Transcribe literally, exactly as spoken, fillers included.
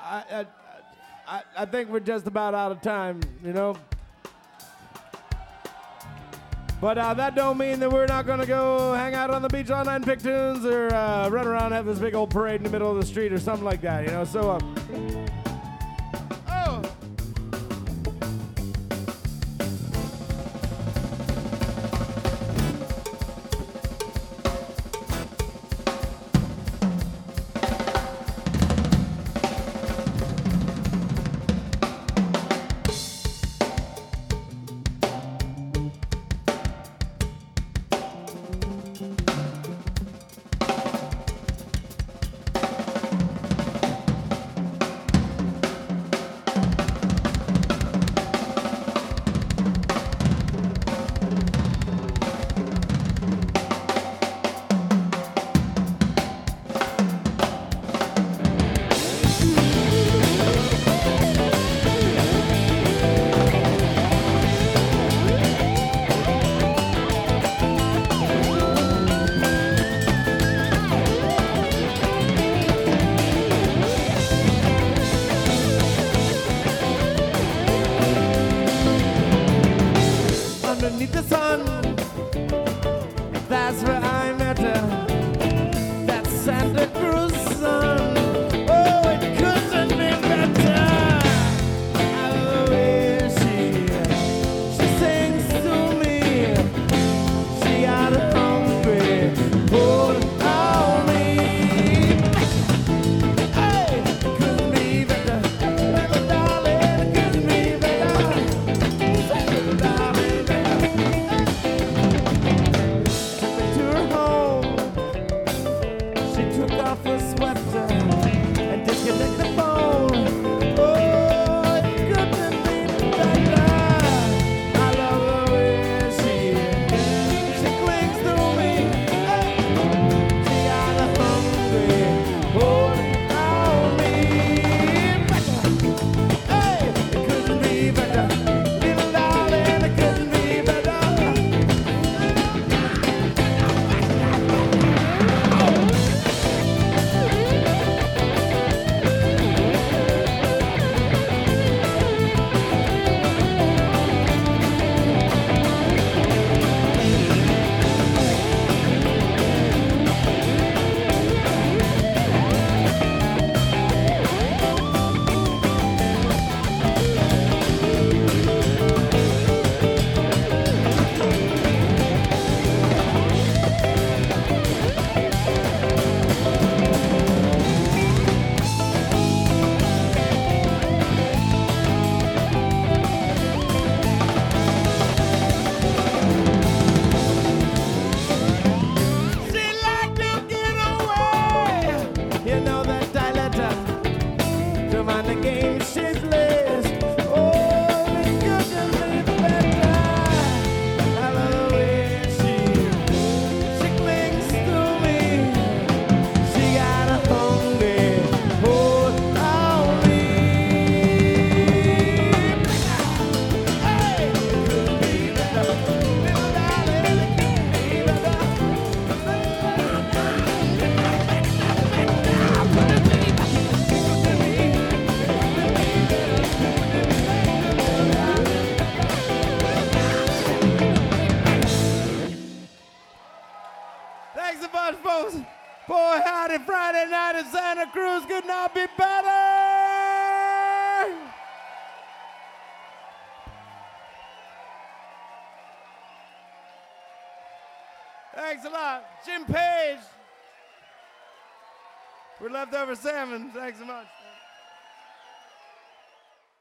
I, I, I, I think we're just about out of time, you know. But uh, that don't mean that we're not going to go hang out on the beach all night and pick tunes or uh, run around and have this big old parade in the middle of the street or something like that, you know. So, uh, oh. Underneath the sun, that's where I met her. That's Santa Cruz sun. Oh, it couldn't be better. I love the way she, she sings to me. She got a hungry hold on me. Hey, it couldn't be better. Little darling, it couldn't be better. Say, little darling. Thanks a bunch, folks. Boy, howdy, Friday night in Santa Cruz could not be better. Thanks a lot. Jim Page. We're Leftover Salmon. Thanks so much.